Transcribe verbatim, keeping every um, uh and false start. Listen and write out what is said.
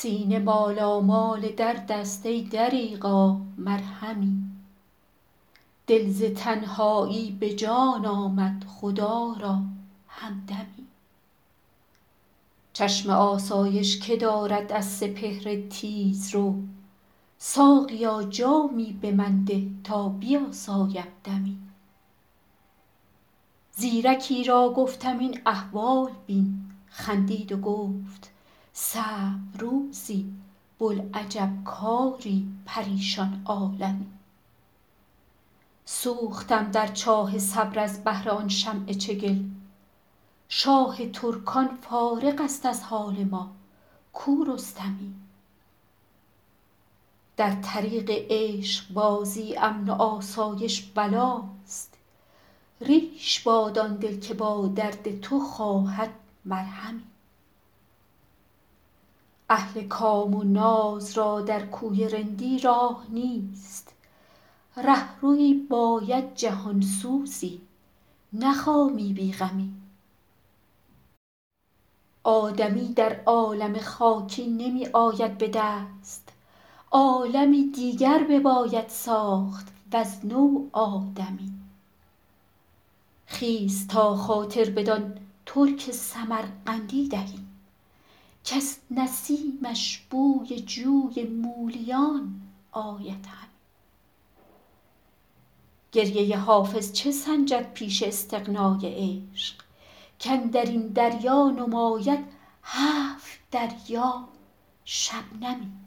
سینه مالامال درد است ای دریغا مرهمی. دل ز تنهایی به جان آمد خدا را همدمی. چشم آسایش که دارد از سپهر تیزرو، ساقیا جامی به من ده تا بیاسایم دمی. زیرکی را گفتم این احوال بین، خندید و گفت صعب روزی بوالعجب کاری پریشان عالمی. سوختم در چاه صبر از بهر آن شمع چگل، شاه ترکان فارغ است از حال ما کو رستمی. در طریق عشق بازی امن و آسایش بلاست، ریش باد آن دل که با درد تو خواهد مرهمی. اهل کام و ناز را در کوی رندی راه نیست، رهروی باید جهانسوزی نه خامی بی غمی. آدمی در عالم خاکی نمی آید به دست، عالمی دیگر بباید ساخت وز نو آدمی. خیز تا خاطر بدان ترک سمرقندی دهیم، کز نسیمش بوی جوی مولیان آید همی. گریه حافظ چه سنجد پیش استغنای عشق، کاندر این دریا نماید هفت دریا شبنمی.